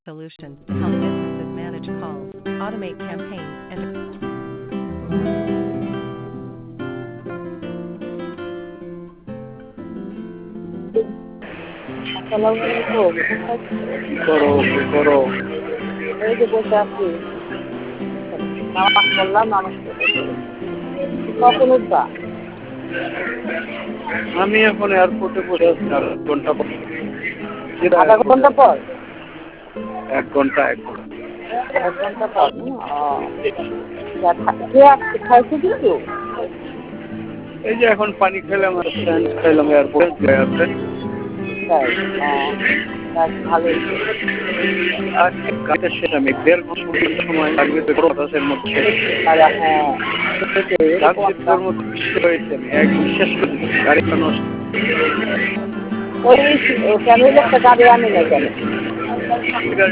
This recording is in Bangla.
solutions to help businesses manage calls, automate campaigns, and আসসালামু আলাইকুম। কি করো কি করো? এই যে বসে আছি। নামাজ পড়লাম, নামাজ পড়ে কখন উঠবা? আমি এখন এয়ারপোর্টে বসে আছি আর 1 ঘন্টা পর। আধা ঘন্টা পর? 1 ঘন্টা 1 ঘন্টা। 1 ঘন্টা পর? খাইছো কিছু? এই যে এখন পানি খেলাম আর স্যান্ডউইচ খাইলাম এয়ারপোর্টে। তাই? ভালোই। আর কাজের শেষ আমি 1.5 ঘন্টা সময় লাগবে তো প্রসেসের মধ্যে। হ্যাঁ, তার মধ্যে হয়েছে আমি একদম শেষ করে দিচ্ছি গাড়িটা নষ্ট। ওই ফ্যামিলি একটা গাড়ি আনে না কেন?